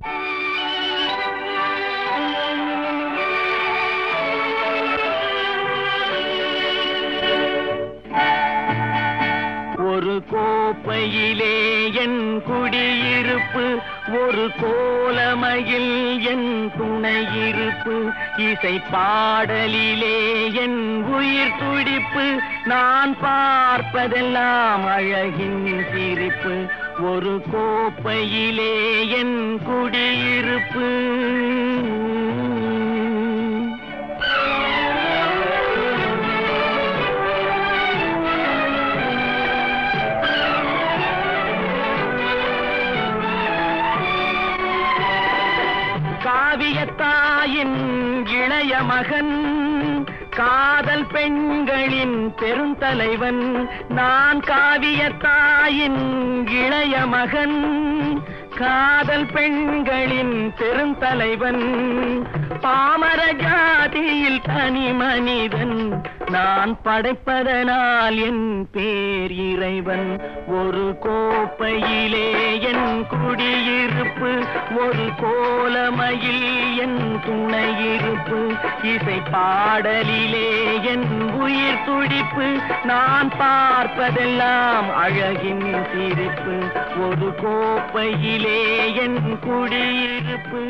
ஒரு கோப்பையிலே என் குடியிருப்பு, ஒரு கோலமையில் என் துணையிருப்பு, இசை பாடலிலே என் உயிர் துடிப்பு, நான் பார்ப்பதெல்லாம் அழகின் சிரிப்பு. ஒரு கோப்பையிலே என் குடியிருப்பு. காவியத்தாயின் இளைய மகன், காதல் பெண்களின் பெருந்தலைவன். நான் காவியத்தாயின் இளைய மகன், காதல் பெண்களின் பெருந்தலைவன். பாமர ஜாதியில் தனி மனிதன், நான் படைப்பதனால் என் பேர் இறைவன். ஒரு கோப்பையிலே என் குடியிருப்பு, ஒரு கோலமையில் என் துணையிருப்பு, இசை பாடலிலே என் உயிர் துடிப்பு, நான் பார்ப்பதெல்லாம் அழகின் சிரிப்பு. ஒரு கோப்பையிலே என் குடியிருப்பு.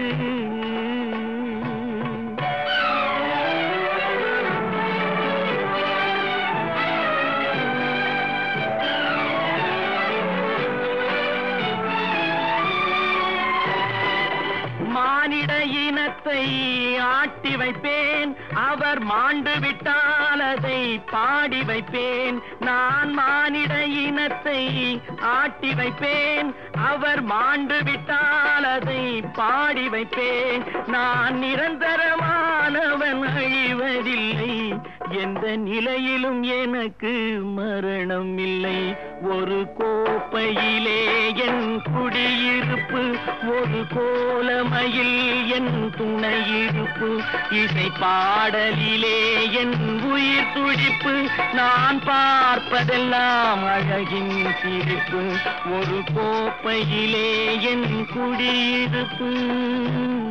மானிட இனத்தை ஆட்டி வைப்பேன், அவர் மாண்டு விட்டால் அதை பாடி வைப்பேன். நான் மானிட இனத்தை ஆட்டி வைப்பேன், அவர் மாண்டு விட்டால் அதை பாடி வைப்பேன். நான் நிரந்தரமானவன், அழிவதில்லை, எந்த நிலையிலும் எனக்கு மரணம் இல்லை. ஒரு கோப்பையிலே என் குடியிருப்பு, ஒரு கோலமையில் என் துணையிருப்பு, இசை பாடலிலே என் உயிர் துடிப்பு, நான் பார்ப்பதெல்லாம் அழகின் சிரிப்பு. ஒரு கோப்பையிலே என் குடியிருப்பு.